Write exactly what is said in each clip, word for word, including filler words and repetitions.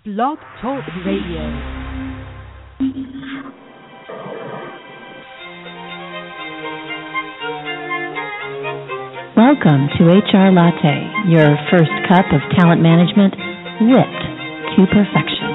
Blog Talk Radio. Welcome to H R Latte, your first cup of talent management whipped to perfection.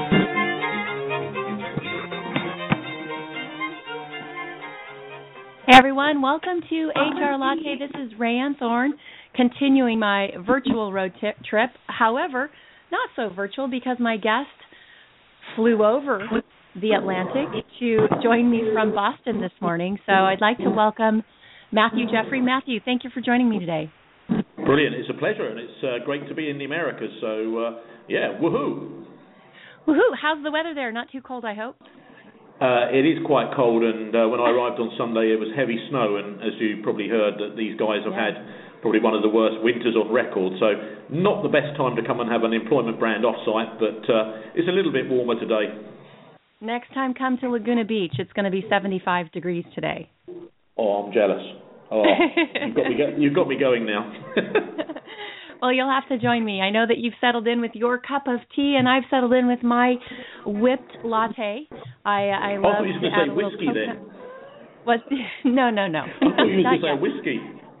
Hey everyone, welcome to H R Latte. This is Rayanne Thorne, continuing my virtual road t- trip. However, not so virtual because my guest flew over the Atlantic to join me from Boston this morning. So I'd like to welcome Matthew Jeffrey. Matthew, thank you for joining me today. Brilliant. It's a pleasure, and it's uh, great to be in the Americas. So, uh, yeah, woohoo. Woohoo. How's the weather there? Not too cold, I hope? Uh, it is quite cold, and uh, when I arrived on Sunday, it was heavy snow, and as you probably heard, that these guys have yeah. had probably one of the worst winters on record. So not the best time to come and have an employment brand off-site, but uh, it's a little bit warmer today. Next time, come to Laguna Beach. It's going to be seventy-five degrees today. Oh, I'm jealous. Oh, you've got me, go- you've got me going now. Well, you'll have to join me. I know that you've settled in with your cup of tea, and I've settled in with my whipped latte. I, I love I thought you were going to say whiskey then. What? No, no, no. I thought you were going to say whiskey.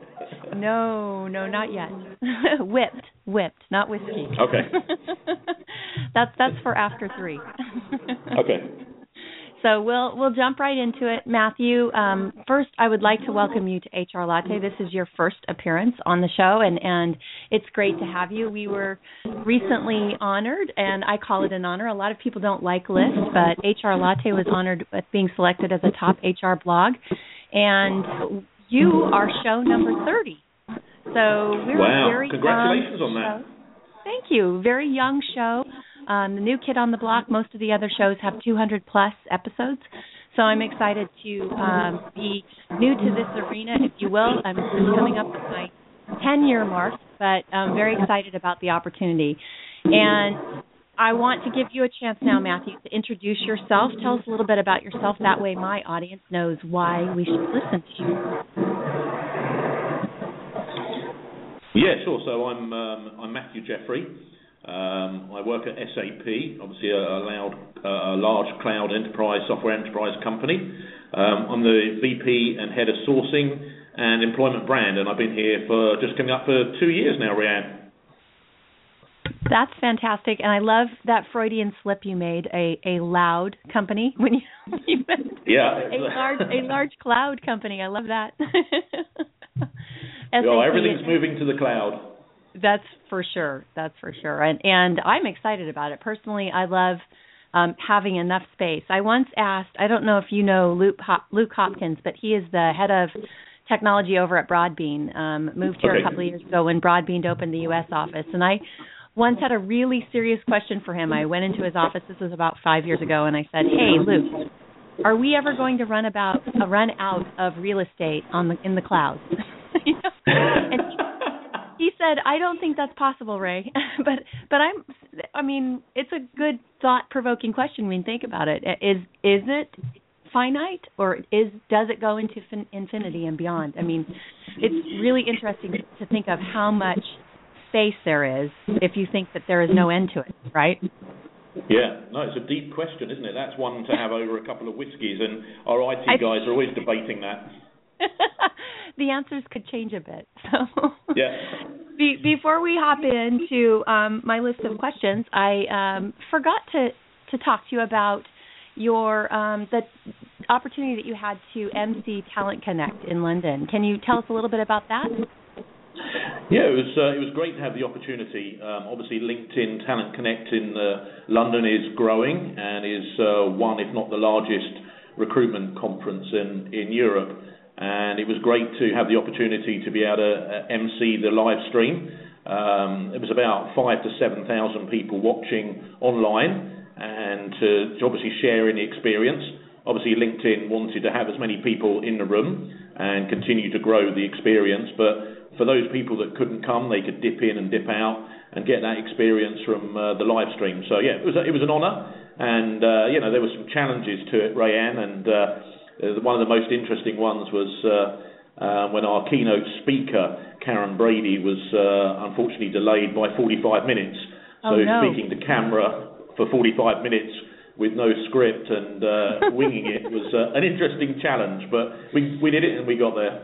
No, no, not yet. whipped, whipped, not whiskey. Okay. that's that's for after three. Okay. So we'll we'll jump right into it, Matthew. Um, first, I would like to welcome you to H R Latte. This is your first appearance on the show, and, and it's great to have you. We were recently honored, and I call it an honor. A lot of people don't like lists, but H R Latte was honored with being selected as a top H R blog, and you are show number thirty. So we're wow. a very Congratulations young on that. show. Thank you. Very young show. Um, the new kid on the block. Most of the other shows have two hundred plus episodes. So I'm excited to um, be new to this arena, if you will. I'm coming up with my ten-year mark, but I'm very excited about the opportunity. And I want to give you a chance now, Matthew, to introduce yourself. Tell us a little bit about yourself. That way my audience knows why we should listen to you. Yeah, sure. So I'm um, I'm Matthew Jeffrey. Um, I work at S A P, obviously a, a, loud, uh, a large cloud enterprise, software enterprise company. Um, I'm the V P and head of sourcing and employment brand, and I've been here for just coming up for two years now, Rayanne. That's fantastic, and I love that Freudian slip you made, a, a loud company when you, you meant yeah. a large a large cloud company. I love that. Oh, everything's moving to the cloud. That's for sure. That's for sure. And and I'm excited about it. Personally, I love um, having enough space. I once asked, I don't know if you know Luke, Hop- Luke Hopkins, but he is the head of technology over at Broadbean. Um, moved here okay. a couple of years ago when Broadbean opened the U S office. And I once had a really serious question for him. I went into his office, this was about five years ago, and I said, hey, Luke, are we ever going to run about uh, run out of real estate on the in the cloud? you know? And he, he said, I don't think that's possible, Ray. but but I'm I mean, it's a good thought-provoking question when you think about it. Is is it finite, or is does it go into fin- infinity and beyond? I mean, it's really interesting to think of how much space there is if you think that there is no end to it, right? Yeah, no, it's a deep question, isn't it? That's one to have over a couple of whiskeys, and our I T I, guys are always debating that. The answers could change a bit. So yeah. Be, before we hop into um, my list of questions, I um, forgot to, to talk to you about your um, the opportunity that you had to M C Talent Connect in London. Can you tell us a little bit about that? Yeah, it was uh, it was great to have the opportunity. Um, obviously, LinkedIn Talent Connect in uh, London is growing and is uh, one, if not the largest, recruitment conference in, in Europe. And it was great to have the opportunity to be able to uh, M C the live stream. Um, it was about five to seven thousand people watching online, and to, to obviously share in the experience. Obviously, LinkedIn wanted to have as many people in the room and continue to grow the experience, but for those people that couldn't come, they could dip in and dip out and get that experience from uh, the live stream. So yeah, it was a, it was an honour, and uh, you know there were some challenges to it, Rayanne, and uh, one of the most interesting ones was uh, uh, when our keynote speaker Karen Brady was uh, unfortunately delayed by forty-five minutes. So oh, no. speaking to camera for forty-five minutes with no script and uh, winging it was uh, an interesting challenge, but we we did it and we got there.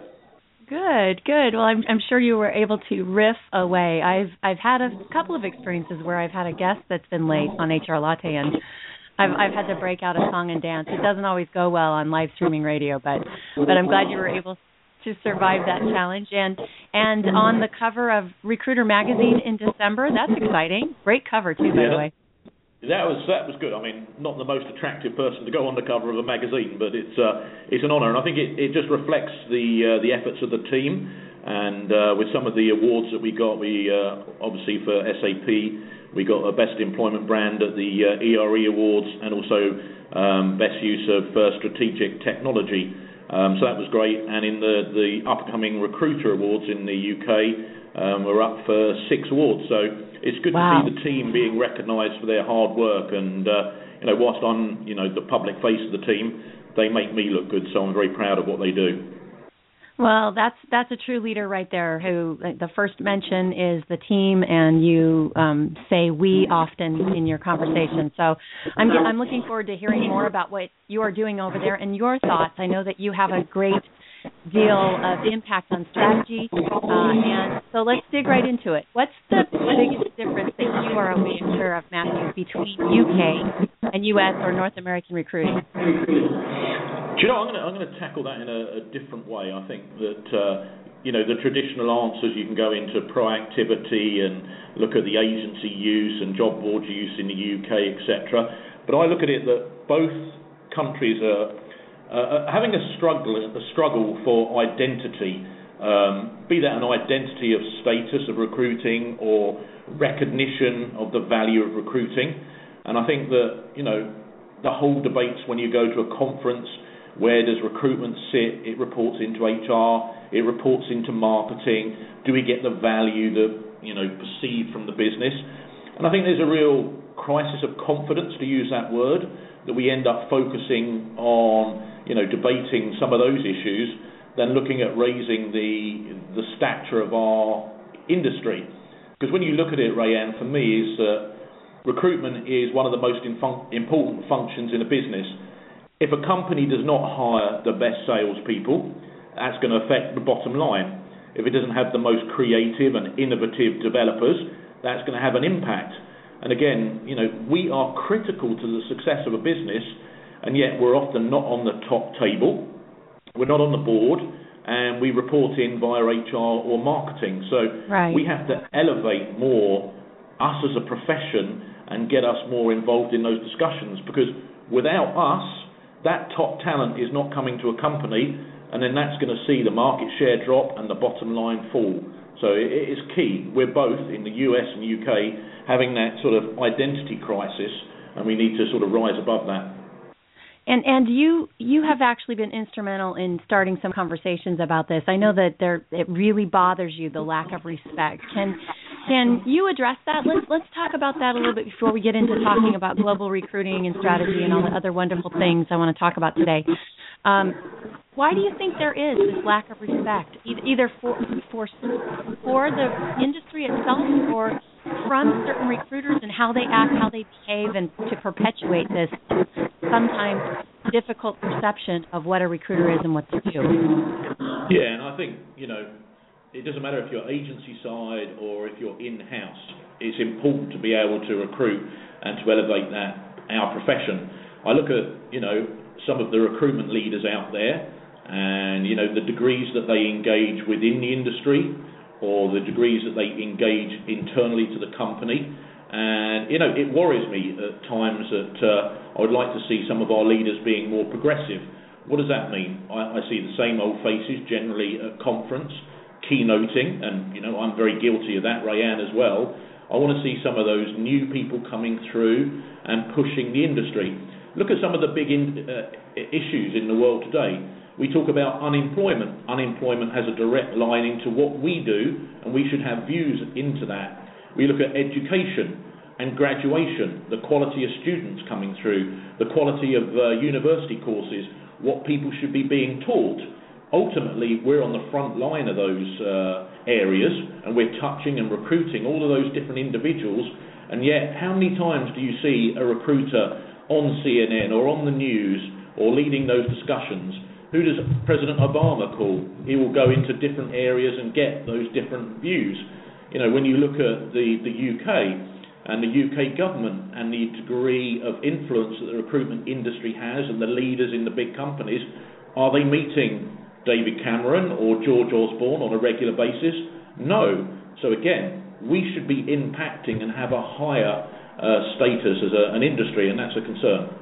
Good, good. Well, I'm I'm sure you were able to riff away. I've I've had a couple of experiences where I've had a guest that's been late on H R Latte, and I've I've had to break out a song and dance. It doesn't always go well on live streaming radio, but but I'm glad you were able to survive that challenge. And and on the cover of Recruiter Magazine in December, that's exciting. Great cover too, by yeah, the way. That was that was good. I mean, not the most attractive person to go on the cover of a magazine, but it's uh, it's an honour, and I think it, it just reflects the uh, the efforts of the team. And uh, with some of the awards that we got, we uh, obviously for S A P we got a Best Employment Brand at the uh, E R E Awards, and also um, Best Use of uh, Strategic Technology. Um, so that was great. And in the the upcoming Recruiter Awards in the U K, um, we're up for six awards. So it's good wow. to see the team being recognised for their hard work, and uh, you know, whilst I'm you know the public face of the team, they make me look good. So I'm very proud of what they do. Well, that's that's a true leader right there. Who the first mention is the team, and you um, say we often in your conversation. So I'm I'm looking forward to hearing more about what you are doing over there and your thoughts. I know that you have a great deal of impact on strategy, uh, and so let's dig right into it. What's the biggest difference that you are aware of, Matthew, between U K and U S or North American recruiting? Do you know, I'm going to I'm going to tackle that in a, a different way. I think that uh, you know the traditional answers, you can go into proactivity and look at the agency use and job board use in the U K, et cetera. But I look at it that both countries are Uh, having a struggle, a struggle for identity, um, be that an identity of status of recruiting or recognition of the value of recruiting. And I think that, you know, the whole debates when you go to a conference, where does recruitment sit? It reports into H R, it reports into marketing. Do we get the value that, you know, perceived from the business? And I think there's a real crisis of confidence, to use that word, that we end up focusing on, you know, debating some of those issues than looking at raising the the stature of our industry. Because when you look at it, Rayanne, for me, is that recruitment is one of the most infun- important functions in a business. If a company does not hire the best salespeople, that's going to affect the bottom line. If it doesn't have the most creative and innovative developers, that's going to have an impact. And again, you know, we are critical to the success of a business, and yet we're often not on the top table, we're not on the board, and we report in via H R or marketing. So right. we have to elevate more us as a profession and get us more involved in those discussions, because without us, that top talent is not coming to a company, and then that's going to see the market share drop and the bottom line fall. So it is key. We're both, in the U S and U K, having that sort of identity crisis, and we need to sort of rise above that. And and you you have actually been instrumental in starting some conversations about this. I know that there it really bothers you, the lack of respect. Can can you address that? Let's let's talk about that a little bit before we get into talking about global recruiting and strategy and all the other wonderful things I want to talk about today. Um, why do you think there is this lack of respect, either for for for the industry itself or from certain recruiters and how they act, how they behave, and to perpetuate this sometimes difficult perception of what a recruiter is and what to do? Yeah, and I think, you know, it doesn't matter if you're agency side or if you're in-house. It's important to be able to recruit and to elevate that, our profession. I look at, you know, some of the recruitment leaders out there and, you know, the degrees that they engage within the industry or the degrees that they engage internally to the company. And, you know, it worries me at times that uh, I would like to see some of our leaders being more progressive. What does that mean? I, I see the same old faces generally at conference, keynoting, and, you know, I'm very guilty of that, Rayanne as well. I want to see some of those new people coming through and pushing the industry. Look at some of the big in, uh, issues in the world today. We talk about unemployment. Unemployment has a direct line into what we do, and we should have views into that. We look at education and graduation, the quality of students coming through, the quality of uh, university courses, what people should be being taught. Ultimately, we're on the front line of those uh, areas, and we're touching and recruiting all of those different individuals. And yet, how many times do you see a recruiter on C N N or on the news or leading those discussions? Who does President Obama call? He will go into different areas and get those different views. You know, when you look at the, the U K and the U K government and the degree of influence that the recruitment industry has and the leaders in the big companies, are they meeting David Cameron or George Osborne on a regular basis? No. So again, we should be impacting and have a higher uh, status as a, an industry, and that's a concern.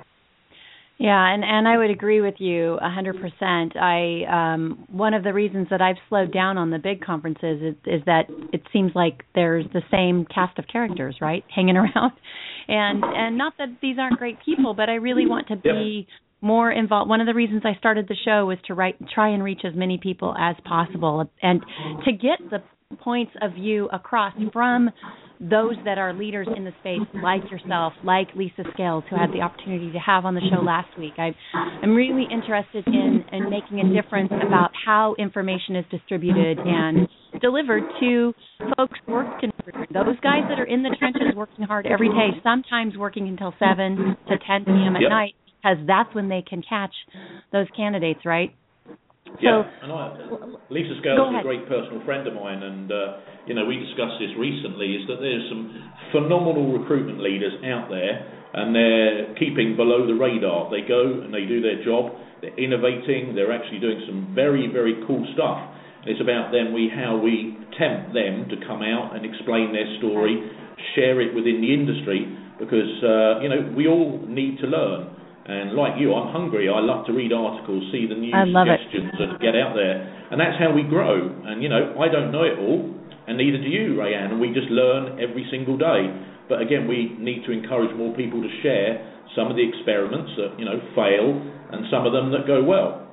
Yeah, and, and I would agree with you one hundred percent. I um, one of the reasons that I've slowed down on the big conferences is, is that it seems like there's the same cast of characters, right, hanging around. And and not that these aren't great people, but I really want to be yep. more involved. One of the reasons I started the show was to write, try and reach as many people as possible and to get the points of view across from those that are leaders in the space, like yourself, like Lisa Scales, who I had the opportunity to have on the show last week. I, I'm really interested in, in making a difference about how information is distributed and delivered to folks working, those guys that are in the trenches working hard every day, sometimes working until seven to ten p.m. at yep. night, because that's when they can catch those candidates, right? Yeah, so, and I, Lisa Scales is a great personal friend of mine, and uh, you know, we discussed this recently, is that there's some phenomenal recruitment leaders out there, and they're keeping below the radar. They go and they do their job, they're innovating, they're actually doing some very, very cool stuff. And it's about then we how we tempt them to come out and explain their story, share it within the industry, because uh, you know, we all need to learn. And like you, I'm hungry. I love to read articles, see the new suggestions, it. and get out there. And that's how we grow. And, you know, I don't know it all, and neither do you, Rayanne. And we just learn every single day. But, again, we need to encourage more people to share some of the experiments that, you know, fail and some of them that go well.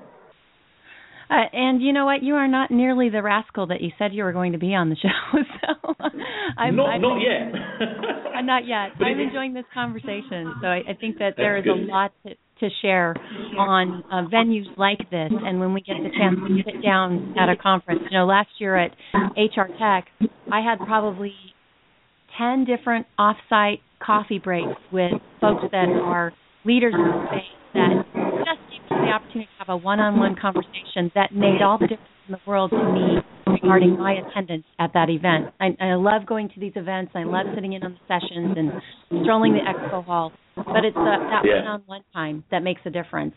Uh, and you know what? You are not nearly the rascal that you said you were going to be on the show. So I'm, not, I'm not yet. I'm not yet. But I'm enjoying this conversation. So I, I think that there is good. a lot to, to share on uh, venues like this. And when we get the chance to sit down at a conference, you know, last year at H R Tech, I had probably ten different off-site coffee breaks with folks that are leaders in the space that just gave me the opportunity to have a one-on-one conversation that made all the difference in the world to me regarding my attendance at that event. I, I love going to these events. I love sitting in on the sessions and strolling the expo hall. But it's uh, that yeah. one-on-one time that makes a difference.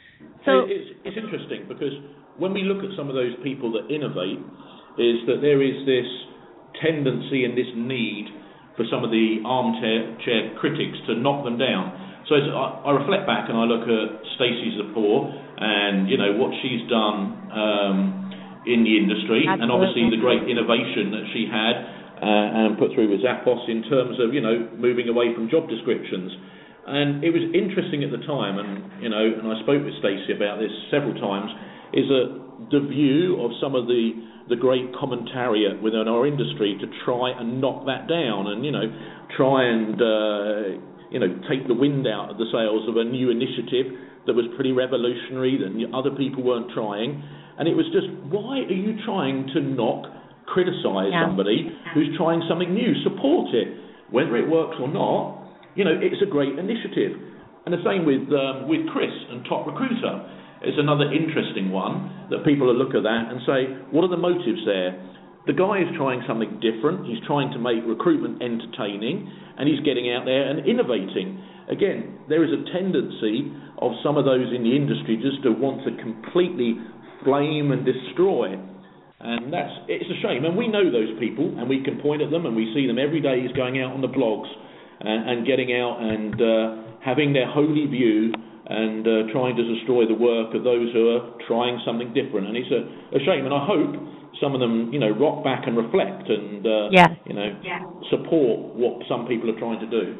So it's, it's interesting because when we look at some of those people that innovate, is that there is this tendency and this need for some of the armchair critics to knock them down. So as I, I reflect back and I look at Stacey Zappor and, you know, what she's done um, in the industry, Absolutely. and obviously the great innovation that she had uh, and put through with Zappos in terms of, you know, moving away from job descriptions. And it was interesting at the time, and, you know, and I spoke with Stacey about this several times, is that the view of some of the, the great commentariat within our industry to try and knock that down and, you know, try and... Uh, you know, take the wind out of the sails of a new initiative that was pretty revolutionary, that other people weren't trying. And it was just, why are you trying to knock, criticise yeah. somebody who's trying something new? Support it. Whether it works or not, you know, it's a great initiative. And the same with um, with Chris and Top Recruiter. It's another interesting one that people will look at that and say, what are the motives there? The guy is trying something different. He's trying to make recruitment entertaining, and he's getting out there and innovating. Again, there is a tendency of some of those in the industry just to want to completely flame and destroy. And that's it's a shame. And we know those people, and we can point at them, and we see them every day. He's going out on the blogs and, and getting out and uh, having their holy view and uh, trying to destroy the work of those who are trying something different. And it's a, a shame. And I hope some of them, you know, rock back and reflect and, uh, yeah. you know, yeah. support what some people are trying to do.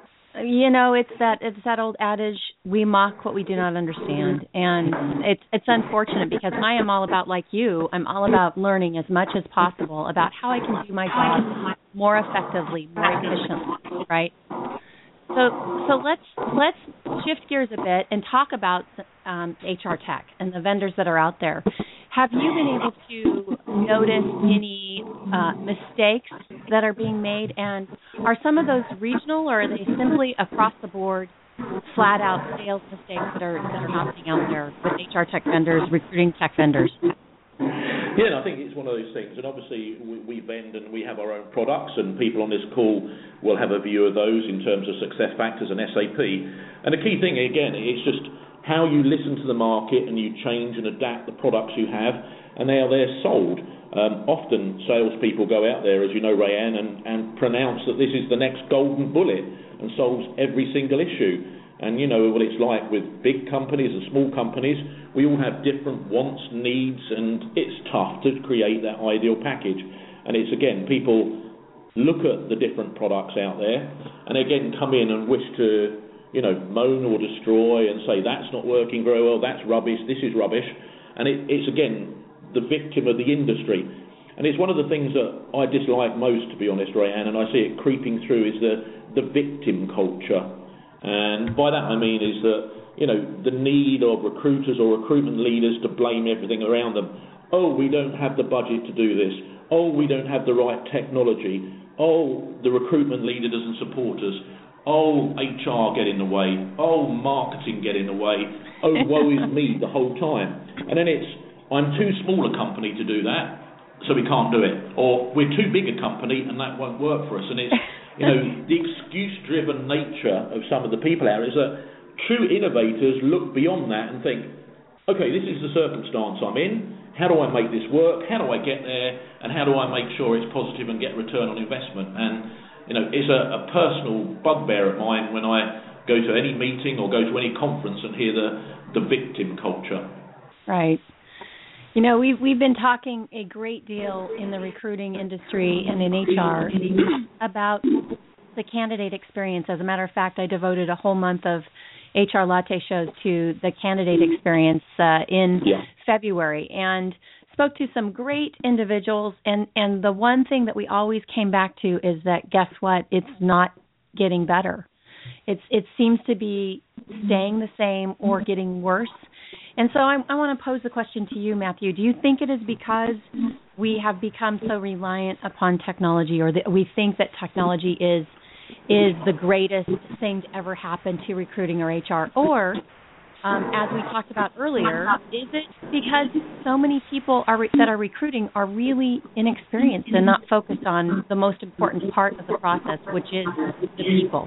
You know, it's that it's that old adage, we mock what we do not understand. And it's it's unfortunate because I am all about, like you, I'm all about learning as much as possible about how I can do my job more effectively, more efficiently, right? So so let's let's shift gears a bit and talk about um, H R Tech and the vendors that are out there. Have you been able to noticed any uh, mistakes that are being made? And are some of those regional, or are they simply across the board, flat out sales mistakes that are that are happening out there with H R tech vendors, recruiting tech vendors? Yeah, and I think it's one of those things, and obviously we, we vend and we have our own products, and people on this call will have a view of those in terms of SuccessFactors and S A P. And the key thing, again, is just how you listen to the market and you change and adapt the products you have, and how they're sold. Um, often salespeople go out there, as you know, Rayanne, and, and pronounce that this is the next golden bullet and solves every single issue. And you know what it's like with big companies and small companies. We all have different wants, needs, and it's tough to create that ideal package. And it's, again, people look at the different products out there and, again, come in and wish to, you know, moan or destroy and say, that's not working very well, that's rubbish, this is rubbish. And it, it's, again, the victim of the industry. And it's one of the things that I dislike most, to be honest, Rayanne, and I see it creeping through, is the, the victim culture. And by that I mean is that, you know, the need of recruiters or recruitment leaders to blame everything around them. Oh, we don't have the budget to do this. Oh, we don't have the right technology. Oh, the recruitment leader doesn't support us. Oh, H R get in the way. Oh, marketing get in the way. Oh, woe is me the whole time. And then it's, I'm too small a company to do that, so we can't do it. Or we're too big a company and that won't work for us. And it's, you know, the excuse-driven nature of some of the people out is that true innovators look beyond that and think, okay, this is the circumstance I'm in. How do I make this work? How do I get there? And how do I make sure it's positive and get return on investment? And, you know, it's a, a personal bugbear of mine when I go to any meeting or go to any conference and hear the, the victim culture. Right. You know, we've, we've been talking a great deal in the recruiting industry and in H R about the candidate experience. As a matter of fact, I devoted a whole month of H R Latte shows to the candidate experience uh, in yeah. February, and spoke to some great individuals. And, and the one thing that we always came back to is that, guess what? It's not getting better. It's, it seems to be staying the same or getting worse. And so I, I want to pose the question to you, Matthew. Do you think it is because we have become so reliant upon technology, or that we think that technology is is the greatest thing to ever happen to recruiting or H R? Or, um, as we talked about earlier, is it because so many people are re- that are recruiting are really inexperienced and not focused on the most important part of the process, which is the people?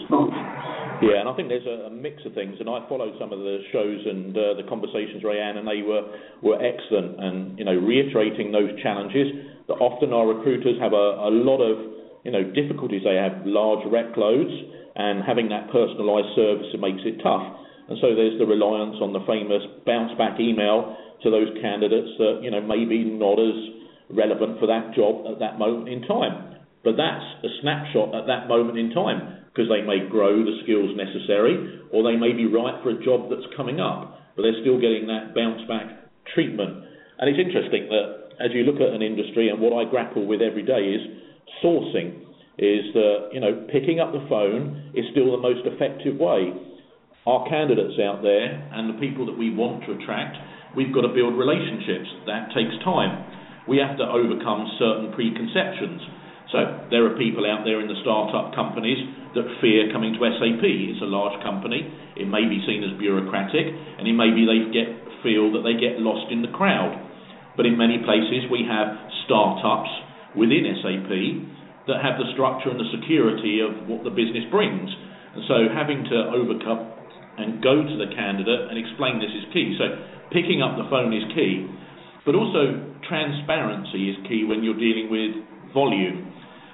Yeah, and I think there's a, a mix of things, and I followed some of the shows and uh, the conversations, Rayanne, and they were, were excellent, and, you know, reiterating those challenges that often our recruiters have a, a lot of, you know, difficulties. They have large rec loads, and having that personalised service, it makes it tough. And so there's the reliance on the famous bounce-back email to those candidates that, you know, maybe not as relevant for that job at that moment in time. But that's a snapshot at that moment in time, because they may grow the skills necessary, or they may be right for a job that's coming up, but they're still getting that bounce-back treatment. And it's interesting that as you look at an industry, and what I grapple with every day is sourcing, is that, you know, picking up the phone is still the most effective way. Our candidates out there and the people that we want to attract, we've got to build relationships. That takes time. We have to overcome certain preconceptions. So there are people out there in the start-up companies that fear coming to S A P. It's a large company. It may be seen as bureaucratic, and it may be they get feel that they get lost in the crowd. But in many places we have start-ups within S A P that have the structure and the security of what the business brings. And so having to overcome and go to the candidate and explain this is key. So picking up the phone is key. But also transparency is key when you're dealing with volume.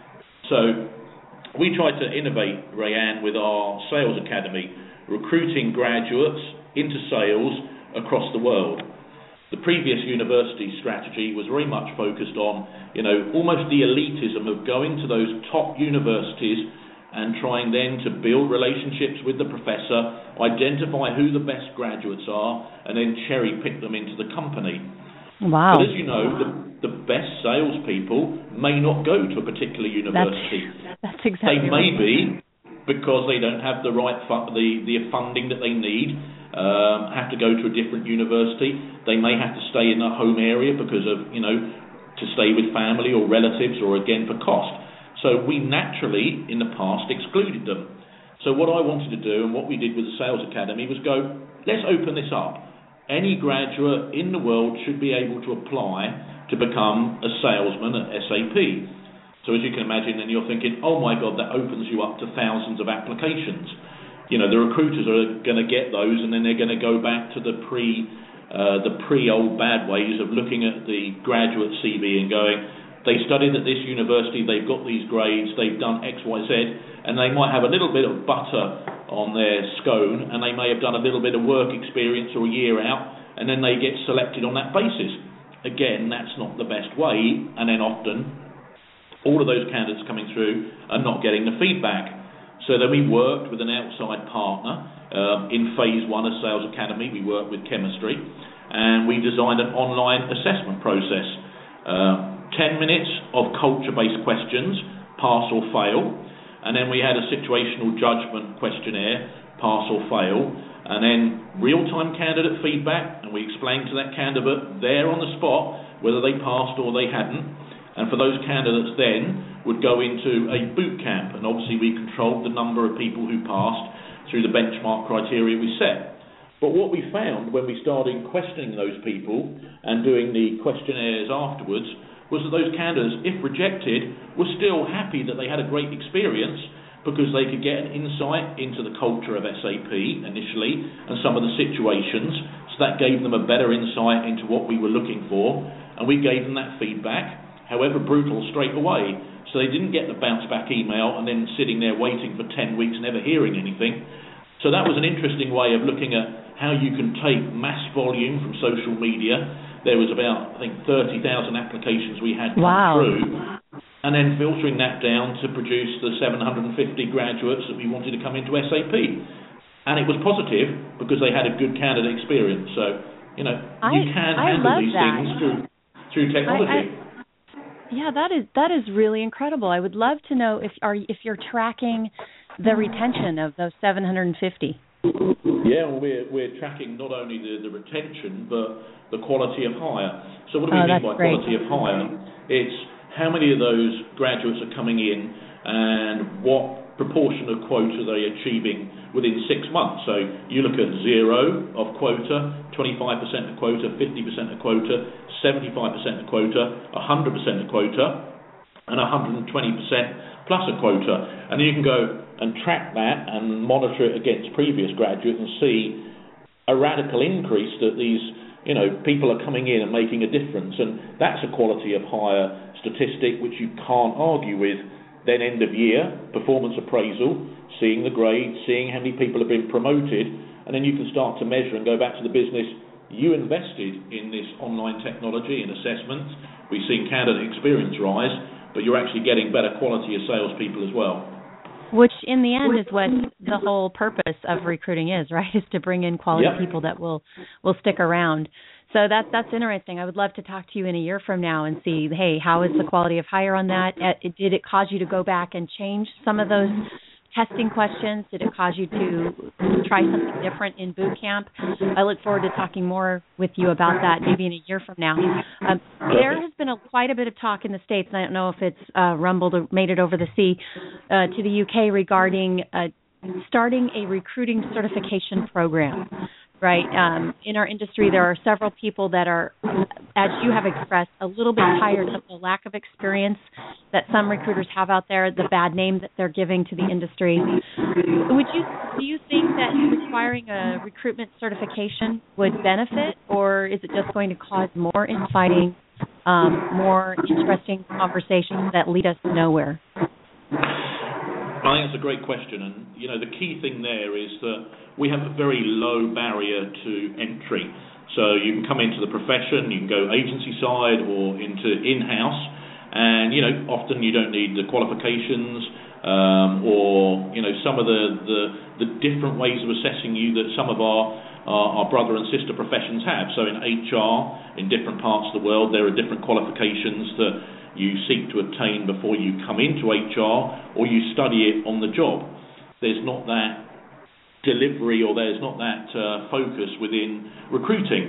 So we try to innovate, Rayanne, with our sales academy, recruiting graduates into sales across the world. The previous university strategy was very much focused on, you know, almost the elitism of going to those top universities and trying then to build relationships with the professor, identify who the best graduates are, and then cherry pick them into the company. Wow. But as you know, the, the best salespeople may not go to a particular university. That's, that's exactly They may right. be because they don't have the right fu- the, the funding that they need, um, have to go to a different university. They may have to stay in their home area because of, you know, to stay with family or relatives, or again for cost. So we naturally, in the past, excluded them. So what I wanted to do, and what we did with the Sales Academy, was go, let's open this up. Any graduate in the world should be able to apply to become a salesman at S A P. So as you can imagine, then you're thinking, oh my God, that opens you up to thousands of applications. You know, the recruiters are going to get those, and then they're going to go back to the pre, uh, the pre-old bad ways of looking at the graduate C V and going, they studied at this university, they've got these grades, they've done X, Y, Z, and they might have a little bit of butter on their scone, and they may have done a little bit of work experience or a year out, and then they get selected on that basis. Again, that's not the best way, and then often all of those candidates coming through are not getting the feedback. So then we worked with an outside partner um, in phase one of Sales Academy. We worked with chemistry, and we designed an online assessment process. Uh, ten minutes of culture-based questions, pass or fail, and then we had a situational judgment questionnaire, pass or fail, and then real-time candidate feedback, and we explained to that candidate there on the spot whether they passed or they hadn't. And for those candidates then would go into a boot camp, and obviously we controlled the number of people who passed through the benchmark criteria we set. But what we found when we started questioning those people and doing the questionnaires afterwards was that those candidates, if rejected, were still happy that they had a great experience, because they could get an insight into the culture of S A P initially and some of the situations. So that gave them a better insight into what we were looking for, and we gave them that feedback, however brutal, straight away. So they didn't get the bounce back email and then sitting there waiting for ten weeks never hearing anything. So that was an interesting way of looking at how you can take mass volume from social media. There was about, I think, thirty thousand applications we had come wow. through, and then filtering that down to produce the seven hundred fifty graduates that we wanted to come into S A P. And it was positive because they had a good candidate experience. So, you know, I, you can I handle love these that. things through, through technology. I, I, yeah, that is that is really incredible. I would love to know if are if you're tracking the retention of those seven hundred fifty. Yeah, well, we're we're tracking not only the, the retention but the quality of hire. So what do we oh, mean by great. quality of hire? It's how many of those graduates are coming in and what proportion of quota are they achieving within six months. So you look at zero of quota, twenty-five percent of quota, fifty percent of quota, seventy-five percent of quota, one hundred percent of quota, and one hundred twenty percent plus a quota. And then you can go and track that and monitor it against previous graduates and see a radical increase that these, you know, people are coming in and making a difference. And that's a quality of hire statistic which you can't argue with. Then end of year, performance appraisal, seeing the grade, seeing how many people have been promoted, and then you can start to measure and go back to the business. You invested in this online technology and assessments. We've seen candidate experience rise, but you're actually getting better quality of salespeople as well. Which, in the end, is what the whole purpose of recruiting is, right? Is to bring in quality yep. people that will will stick around. So that that's interesting. I would love to talk to you in a year from now and see, hey, how is the quality of hire on that? Did it cause you to go back and change some of those testing questions? Did it cause you to try something different in boot camp? I look forward to talking more with you about that maybe in a year from now. Um, there has been a, quite a bit of talk in the States, and I don't know if it's uh, rumbled or made it over the sea uh, to the U K regarding uh, starting a recruiting certification program. Right. Um, in our industry, there are several people that are, as you have expressed, a little bit tired of the lack of experience that some recruiters have out there, the bad name that they're giving to the industry. Would you do you think that requiring a recruitment certification would benefit, or is it just going to cause more infighting, um, more interesting conversations that lead us nowhere? I think that's a great question, and you know the key thing there is that we have a very low barrier to entry. So you can come into the profession, you can go agency side or into in-house, and you know often you don't need the qualifications um, or you know some of the, the the different ways of assessing you that some of our our, our brother and sister professions have. So in H R, in different parts of the world, there are different qualifications that you seek to obtain before you come into H R, or you study it on the job. There's not that delivery, or there's not that uh, focus within recruiting.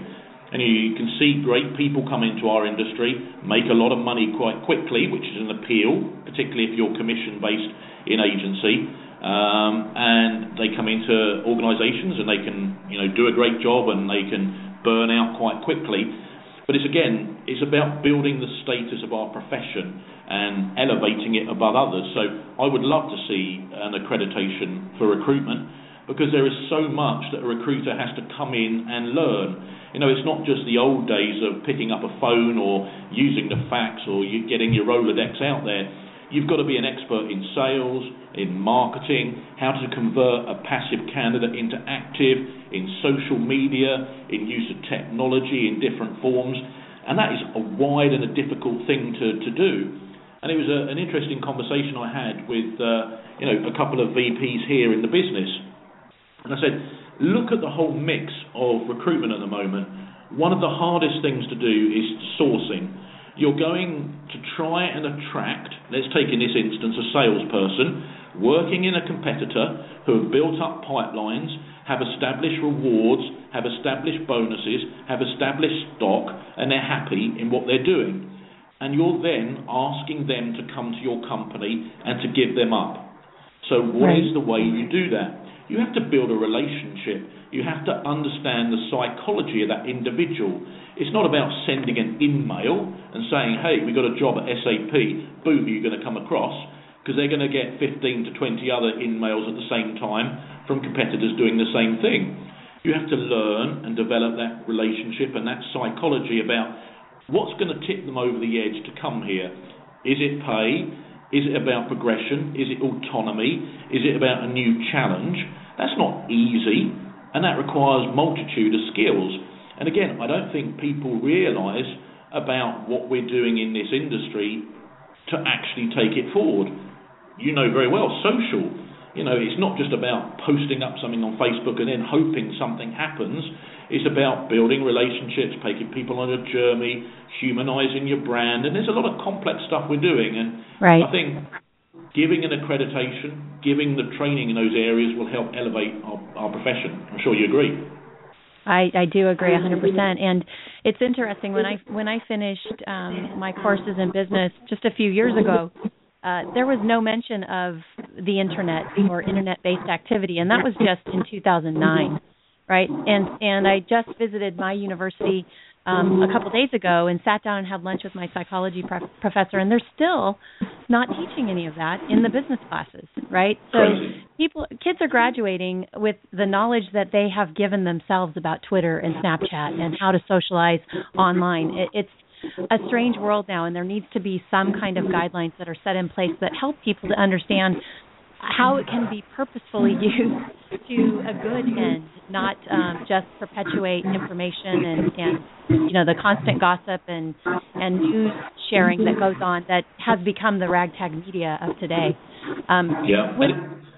And you can see great people come into our industry, make a lot of money quite quickly, which is an appeal, particularly if you're commission-based in agency. Um, and they come into organisations and they can, you know, do a great job and they can burn out quite quickly. But it's again, it's about building the status of our profession and elevating it above others. So I would love to see an accreditation for recruitment, because there is so much that a recruiter has to come in and learn. You know, it's not just the old days of picking up a phone or using the fax or you getting your Rolodex out there. You've got to be an expert in sales, in marketing, how to convert a passive candidate into active, in social media, in use of technology in different forms. And that is a wide and a difficult thing to, to do. And it was a, an interesting conversation I had with uh, you know, a couple of V Ps here in the business. And I said, look at the whole mix of recruitment at the moment. One of the hardest things to do is sourcing. You're going to try and attract, let's take in this instance a salesperson working in a competitor who have built up pipelines, have established rewards, have established bonuses, have established stock, and they're happy in what they're doing. And you're then asking them to come to your company and to give them up. So what right. is the way you do that? You have to build a relationship. You have to understand the psychology of that individual. It's not about sending an in-mail and saying, hey, we got a job at S A P, boom, you're going to come across, because they're going to get fifteen to twenty other in-mails at the same time from competitors doing the same thing. You have to learn and develop that relationship and that psychology about what's going to tip them over the edge to come here. Is it pay? Is it about progression? Is it autonomy? Is it about a new challenge? That's not easy, and that requires multitude of skills. And again, I don't think people realise about what we're doing in this industry to actually take it forward. You know very well, social. You know, it's not just about posting up something on Facebook and then hoping something happens. It's about building relationships, taking people on a journey, humanising your brand, and there's a lot of complex stuff we're doing. And right. I think giving an accreditation, giving the training in those areas will help elevate our, our profession. I'm sure you agree. I, I do agree one hundred percent. And it's interesting, when I when I finished um, my courses in business just a few years ago, uh, there was no mention of the internet or internet-based activity, and that was just in two thousand nine. Right, and and I just visited my university um, a couple days ago and sat down and had lunch with my psychology prof- professor, and they're still not teaching any of that in the business classes, right? So people, kids are graduating with the knowledge that they have given themselves about Twitter and Snapchat and how to socialize online. It, it's a strange world now, and there needs to be some kind of guidelines that are set in place that help people to understand how it can be purposefully used to a good end, not um, just perpetuate information and, and you know the constant gossip and and news sharing that goes on that has become the ragtag media of today. Um, yeah. With,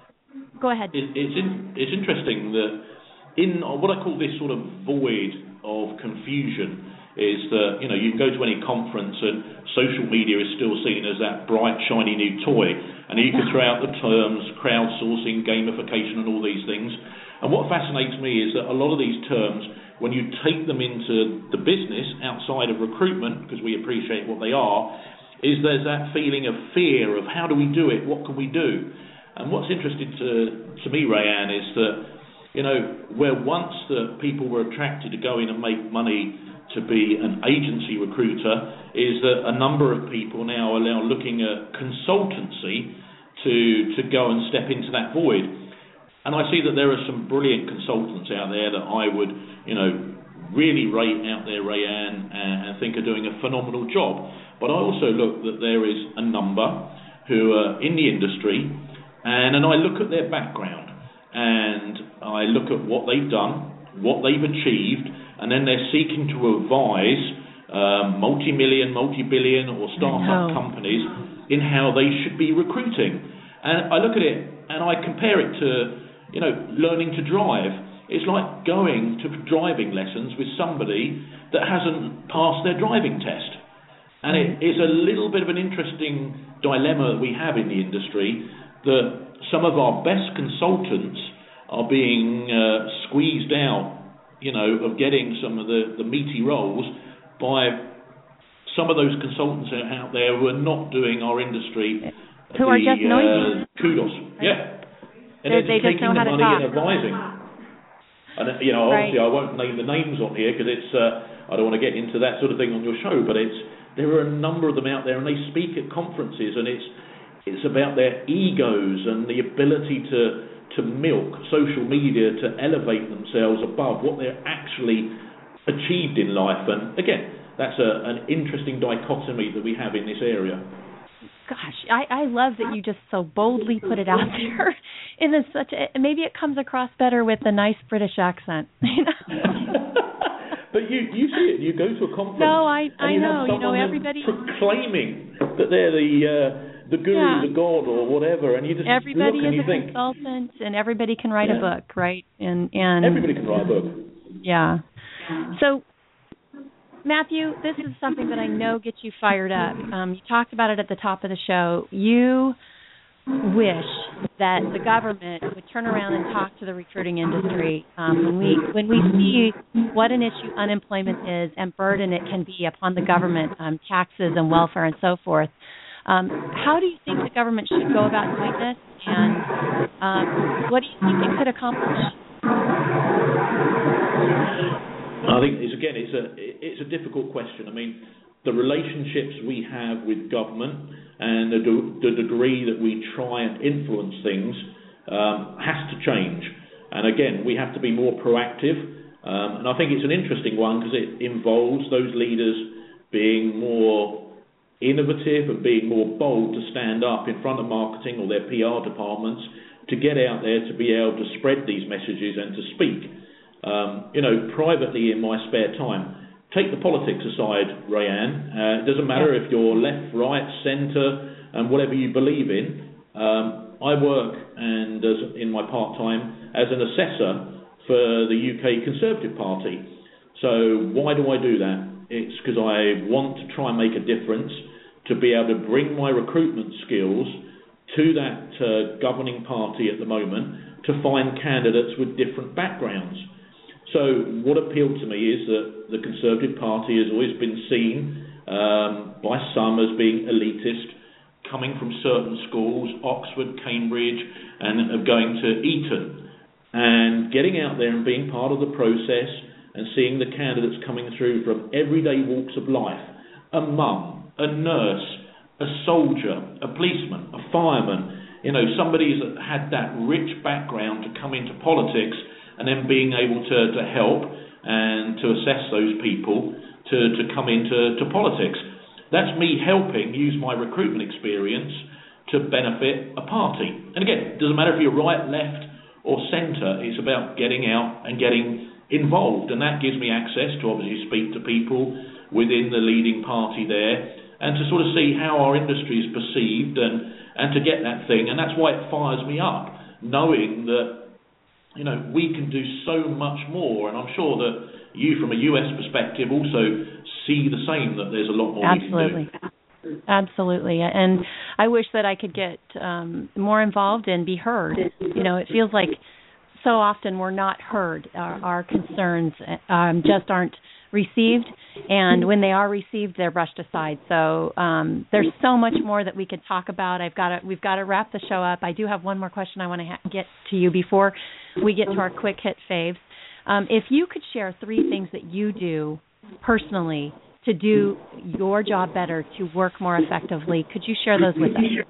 go ahead. It, it's in, it's interesting that in what I call this sort of void of confusion is that, you know, you can go to any conference and social media is still seen as that bright, shiny new toy. And you can throw out the terms crowdsourcing, gamification, and all these things. And what fascinates me is that a lot of these terms, when you take them into the business outside of recruitment, because we appreciate what they are, is there's that feeling of fear of how do we do it, what can we do? And what's interesting to, to me, Rayanne, is that, you know, where once the people were attracted to go in and make money to be an agency recruiter, is that a number of people now are now looking at consultancy to to go and step into that void. And I see that there are some brilliant consultants out there that I would, you know, really rate out there, Rayanne, and, and think are doing a phenomenal job. But I also look that there is a number who are in the industry, and, and I look at their background, and I look at what they've done, what they've achieved, and then they're seeking to advise um, multi-million, multi-billion or start-up companies in how they should be recruiting. And I look at it and I compare it to, you know, learning to drive. It's like going to driving lessons with somebody that hasn't passed their driving test. And it is a little bit of an interesting dilemma that we have in the industry, that some of our best consultants are being uh, squeezed out you know, of getting some of the, the meaty roles by some of those consultants out there who are not doing our industry who the, are just noisy. Uh, kudos. Right. Yeah. And they're, they're they just just taking know the how to money talk. and advising. And, you know, obviously right. I won't name the names on here because it's, uh, I don't want to get into that sort of thing on your show, but it's, there are a number of them out there and they speak at conferences and it's, it's about their egos and the ability to, to milk social media to elevate themselves above what they're actually achieved in life. And again, that's a, an interesting dichotomy that we have in this area. Gosh, I, I love that you just so boldly put it out there. In this such a, maybe it comes across better with a nice British accent. You know? But you, you see it. You go to a conference. No, I and I you know. Have you know everybody proclaiming that they're the uh, the guru, yeah. the god, or whatever, and you just everybody look and is you a think, consultant, and everybody can write yeah. a book, right? And and everybody can write a book. Yeah. So, Matthew, this is something that I know gets you fired up. Um, you talked about it at the top of the show. You wish that the government would turn around and talk to the recruiting industry um, when we when we see what an issue unemployment is and burden it can be upon the government, um, taxes and welfare and so forth. Um, how do you think the government should go about doing this, and um, what do you think it could accomplish? I think it's again it's a it's a difficult question. I mean, the relationships we have with government and the, the degree that we try and influence things um, has to change. And again, we have to be more proactive. Um, and I think it's an interesting one because it involves those leaders being more innovative and being more bold to stand up in front of marketing or their P R departments to get out there to be able to spread these messages and to speak. Um, you know, privately in my spare time, take the politics aside, Rayanne. Uh, it doesn't matter if you're left, right, centre, and whatever you believe in. Um, I work and as in my part-time as an assessor for the U K Conservative Party. So why do I do that? It's because I want to try and make a difference, to be able to bring my recruitment skills to that uh, governing party at the moment to find candidates with different backgrounds. So what appealed to me is that the Conservative Party has always been seen um, by some as being elitist, coming from certain schools, Oxford, Cambridge, and of going to Eton, and getting out there and being part of the process and seeing the candidates coming through from everyday walks of life, a mum, a nurse, a soldier, a policeman, a fireman, you know, somebody who's had that rich background to come into politics and then being able to, to help and to assess those people to, to come into to politics. That's me helping use my recruitment experience to benefit a party. And again, it doesn't matter if you're right, left or centre, it's about getting out and getting involved. And that gives me access to obviously speak to people within the leading party there and to sort of see how our industry is perceived and, and to get that thing. And that's why it fires me up, knowing that you know, we can do so much more, and I'm sure that you, from a U S perspective, also see the same, that there's a lot more Absolutely. we can do. Absolutely. And I wish that I could get um, more involved and be heard. You know, it feels like so often we're not heard. Our, our concerns um, just aren't received, and when they are received, they're brushed aside. So um, there's so much more that we could talk about. I've got to, we've got to wrap the show up. I do have one more question I want to ha- get to you before we get to our quick hit faves. Um, if you could share three things that you do personally to do your job better, to work more effectively, could you share those with us?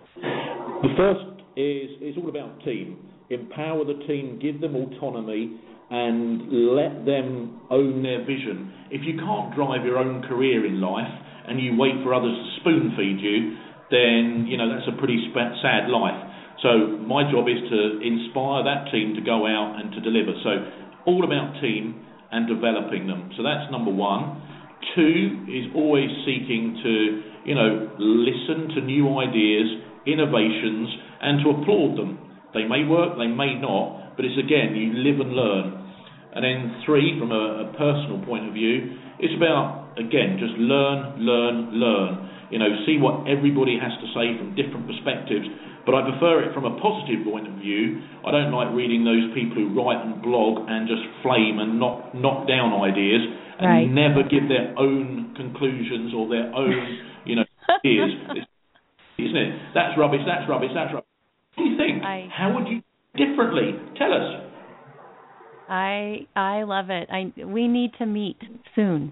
The first is it's all about team. Empower the team, give them autonomy, and let them own their vision. If you can't drive your own career in life and you wait for others to spoon feed you, then you know that's a pretty sad life. So my job is to inspire that team to go out and to deliver. So all about team and developing them. So that's number one. Two is always seeking to, you know, listen to new ideas, innovations, and to applaud them. They may work, they may not, but it's again, you live and learn. And then three, from a, a personal point of view, it's about, again, just learn, learn, learn. you know, see what everybody has to say from different perspectives. But I prefer it from a positive point of view. I don't like reading those people who write and blog and just flame and knock knock down ideas and right. never give their own conclusions or their own, you know, ideas. Isn't it? That's rubbish. That's rubbish. That's rubbish. What do you think? I, How would you differently? Tell us. I I love it. I we need to meet soon.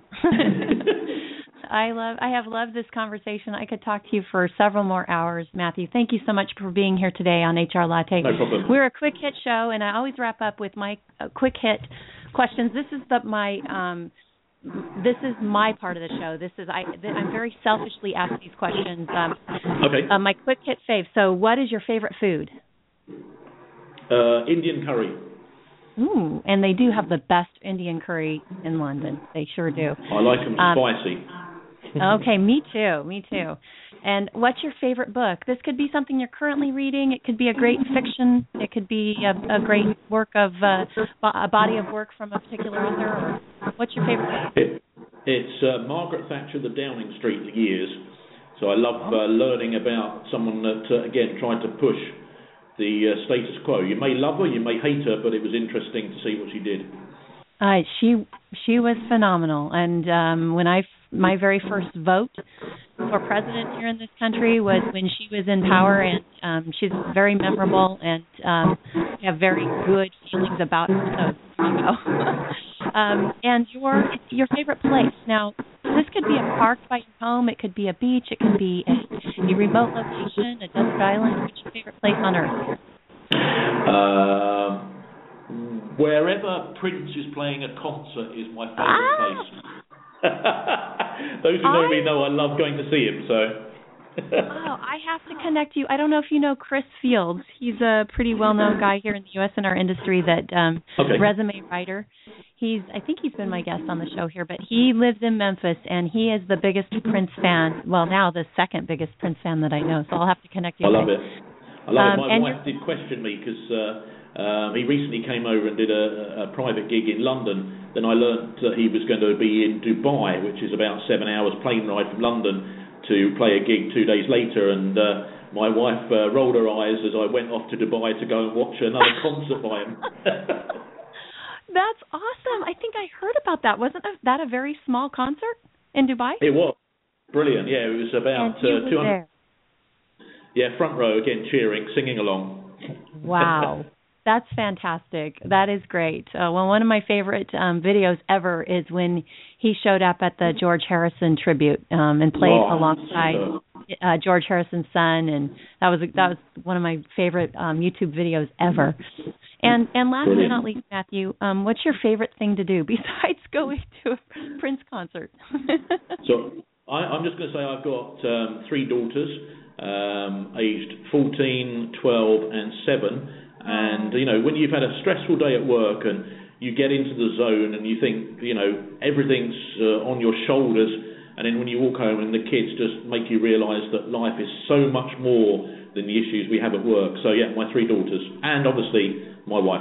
I love I have loved this conversation. I could talk to you for several more hours, Matthew. Thank you so much for being here today on H R Latte. No problem. We're a quick hit show, and I always wrap up with my uh, quick hit questions. This is the my um this is my part of the show. This is I I'm very selfishly asked these questions. Um, okay. Uh, my quick hit fave. So, what is your favorite food? Uh, Indian curry. Ooh, and they do have the best Indian curry in London. They sure do. I like them um, spicy. Okay, me too, me too. And what's your favorite book? This could be something you're currently reading. It could be a great fiction. It could be a, a great work of uh, a body of work from a particular author. Or what's your favorite book? It, it's uh, Margaret Thatcher, The Downing Street Years. So I love uh, learning about someone that, uh, again, tried to push the uh, status quo. You may love her, you may hate her, but it was interesting to see what she did. Uh, she she was phenomenal, and um, when I my very first vote for president here in this country was when she was in power, and um, she's very memorable, and um, I have very good feelings about her. So, you know. um, and your your favorite place. Now, this could be a park by your home. It could be a beach. It could be a, a remote location, a desert island. What's your favorite place on earth? Uh, wherever Prince is playing a concert is my favourite ah! place. Those who know I... me know I love going to see him. So. Oh, I have to connect you. I don't know if you know Chris Fields. He's a pretty well-known guy here in the U S in our industry. That um, okay. resume writer. He's, I think he's been my guest on the show here, but he lives in Memphis, and he is the biggest Prince fan. Well, now the second biggest Prince fan that I know. So I'll have to connect you. I love it. I love um, it. My wife did question me because uh, um, he recently came over and did a, a private gig in London. Then I learnt that he was going to be in Dubai, which is about seven hours plane ride from London, to play a gig two days later. And uh, my wife uh, rolled her eyes as I went off to Dubai to go and watch another concert by him. That's awesome. I think I heard about that. Wasn't that a very small concert in Dubai? It was. Brilliant. Yeah, it was about uh, two hundred. There. Yeah, front row again, cheering, singing along. Wow. That's fantastic. That is great. Uh, well, one of my favorite um, videos ever is when he showed up at the George Harrison tribute um, and played wow. alongside uh, George Harrison's son, and that was that was one of my favorite um, YouTube videos ever. And and last Brilliant. but not least, Matthew, um, what's your favorite thing to do besides going to a Prince concert? So I, I'm just going to say I've got um, three daughters, um, aged fourteen, twelve, and seven. And, you know, when you've had a stressful day at work and you get into the zone and you think, you know, everything's uh, on your shoulders, and then when you walk home and the kids just make you realise that life is so much more than the issues we have at work. So, yeah, my three daughters and, obviously, my wife.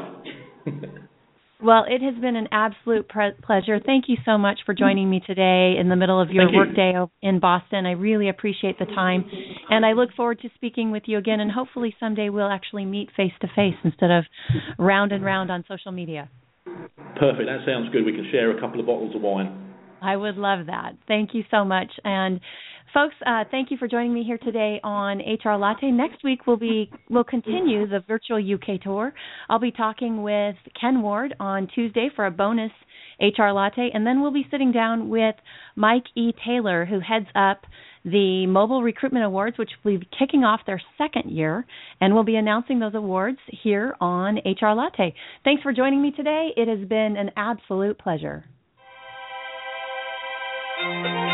Well, it has been an absolute pre- pleasure. Thank you so much for joining me today in the middle of your workday in Boston. I really appreciate the time, and I look forward to speaking with you again, and hopefully someday we'll actually meet face-to-face instead of round and round on social media. Perfect. That sounds good. We can share a couple of bottles of wine. I would love that. Thank you so much. And folks, uh, thank you for joining me here today on H R Latte. Next week we'll be we'll continue the virtual U K tour. I'll be talking with Ken Ward on Tuesday for a bonus H R Latte, and then we'll be sitting down with Mike E. Taylor, who heads up the Mobile Recruitment Awards, which will be kicking off their second year, and we'll be announcing those awards here on H R Latte. Thanks for joining me today. It has been an absolute pleasure. Thank you.